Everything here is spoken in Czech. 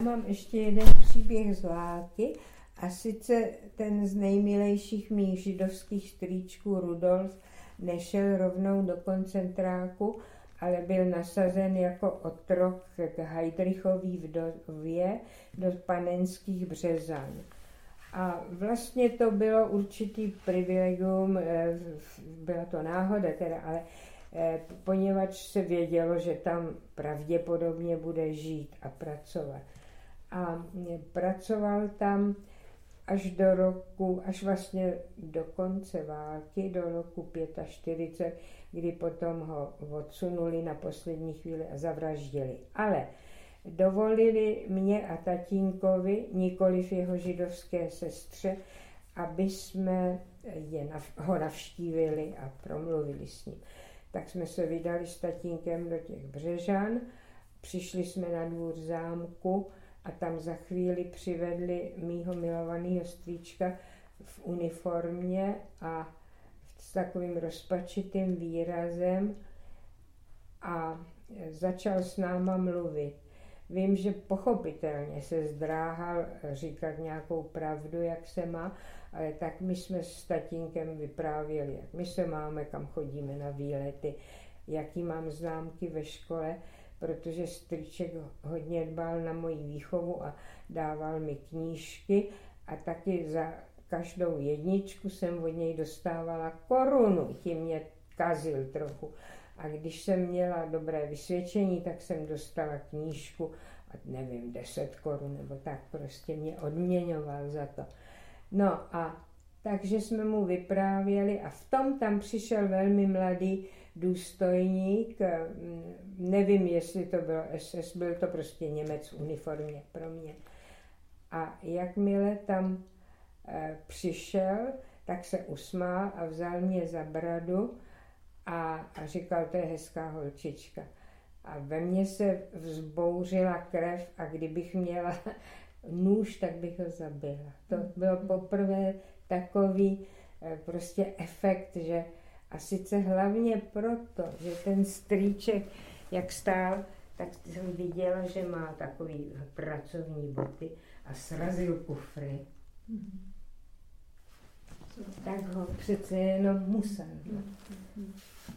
Mám ještě jeden příběh z války, a sice ten z nejmilejších mých židovských strýčků Rudolf nešel rovnou do koncentráku, ale byl nasazen jako otrok k Heydrichový vdově do Panenských Březan. A vlastně to bylo určitý privilegium, byla to náhoda teda, ale poněvadž se vědělo, že tam pravděpodobně bude žít a pracovat. A pracoval tam až vlastně do konce války, do roku 45, kdy potom ho odsunuli na poslední chvíli a zavraždili. Ale dovolili mě a tatínkovi, nikoliv jeho židovské sestře, aby jsme ho navštívili a promluvili s ním. Tak jsme se vydali s tatínkem do těch Břežan, přišli jsme na dvůr zámku a tam za chvíli přivedli mýho milovaného strýčka v uniformě a s takovým rozpačitým výrazem a začal s náma mluvit. Vím, že pochopitelně se zdráhal říkat nějakou pravdu, jak se má, ale tak my jsme s tatínkem vyprávěli, jak my se máme, kam chodíme na výlety, jaký mám známky ve škole, protože strýček hodně dbal na moji výchovu a dával mi knížky a taky za každou jedničku jsem od něj dostávala korunu, tím mě kazil trochu. A když jsem měla dobré vysvědčení, tak jsem dostala knížku a nevím, 10 korun nebo tak, prostě mě odměňoval za to. No a takže jsme mu vyprávěli a v tom tam přišel velmi mladý důstojník, nevím, jestli to bylo SS, byl to prostě Němec v uniformě pro mě. A jakmile tam přišel, tak se usmál a vzal mě za bradu a říkal, to je hezká holčička. A ve mně se vzbouřila krev a kdybych měla nůž, tak bych ho zabila. To bylo poprvé takový prostě efekt, že a sice hlavně proto, že ten strýček, jak stál, tak jsem viděla, že má takový pracovní boty a srazil kufry. Tak ho přece jenom musel.